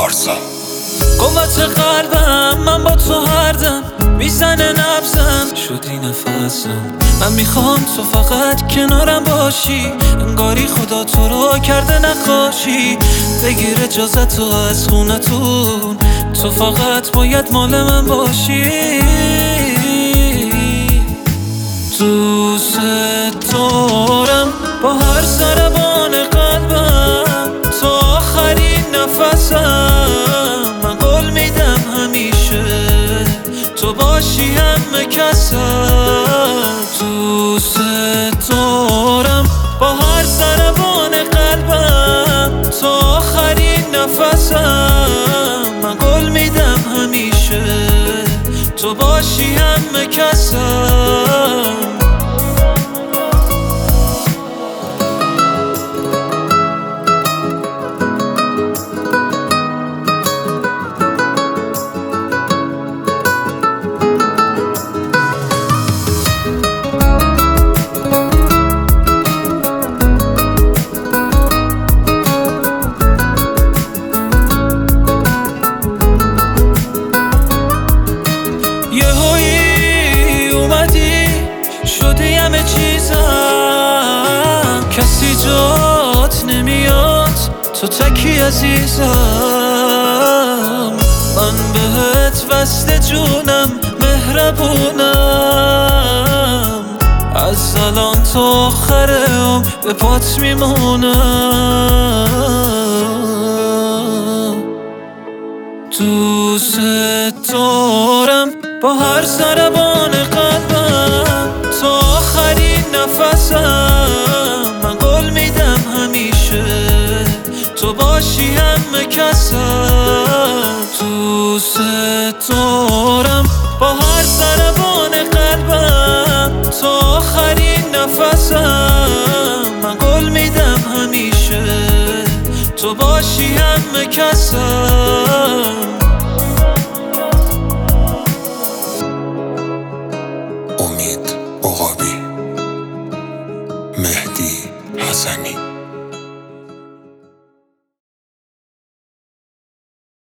پارسا. قوت قلبم من با تو هر دم میزنه نبزم شدی نفسم. من میخوام تو فقط کنارم باشی، انگاری خدا تو رو کرده نقاشی. بگیر اجازت تو از خونتون، تو فقط باید مال من باشی. دوست دارم با هر ضربان قلبم، تا آخرین نفسم. من قول میدم همیشه تو باشی همه کسم. دوست دارم با هر ضربان قلبم، تا آخرین نفسم. من قول میدم همیشه تو باشی همه کسم. شدی همه چیزم، کسی جات نمیاد، تو تکی عزیزم. من بهت وصل جونم، مهربونم، از الان تا آخر عمر به پات میمونم. دوست دارم با هر ضربان قلبم، تا آخرین نفسم. من قول میدم همیشه تو باشی همه کسم. دوست دارم با هر ضربان قلبم، تا آخرین نفسم. من قول میدم همیشه تو باشی همه کسم. امید عقابی، مهدی حسنی.